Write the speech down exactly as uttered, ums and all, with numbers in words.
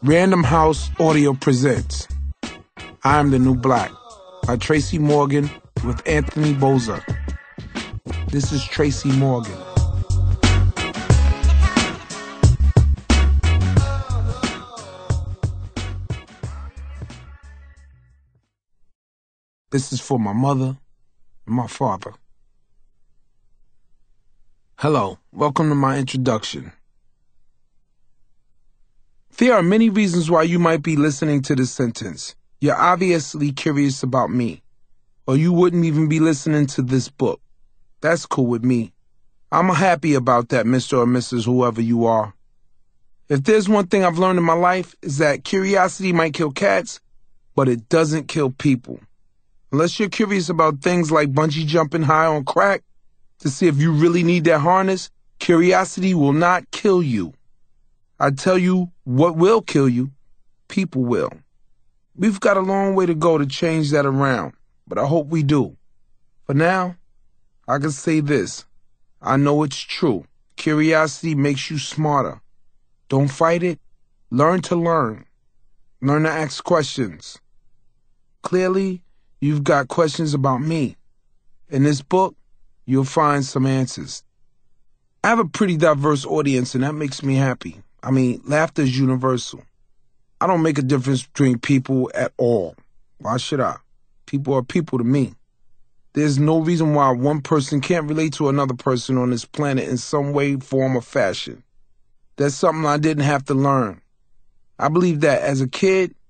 Random House Audio presents I Am the New Black by Tracy Morgan with Anthony Bozza. This is Tracy Morgan. This is for my mother and my father. Hello, welcome to my introduction. There are many reasons why you might be listening to this sentence. You're obviously curious about me, or you wouldn't even be listening to this book. That's cool with me. I'm happy about that, Mister or Missus whoever you are. If there's one thing I've learned in my life, is that curiosity might kill cats, but it doesn't kill people. Unless you're curious about things like bungee jumping high on crack to see if you really need that harness, curiosity will not kill you. I tell you what will kill you, people will. We've got a long way to go to change that around, but I hope we do. For now, I can say this. I know it's true. Curiosity makes you smarter. Don't fight it. Learn to learn. Learn to ask questions. Clearly, you've got questions about me. In this book, you'll find some answers. I have a pretty diverse audience, and that makes me happy. I mean, laughter is universal. I don't make a difference between people at all. Why should I? People are people to me. There's no reason why one person can't relate to another person on this planet in some way, form, or fashion. That's something I didn't have to learn. I believe that as a kid,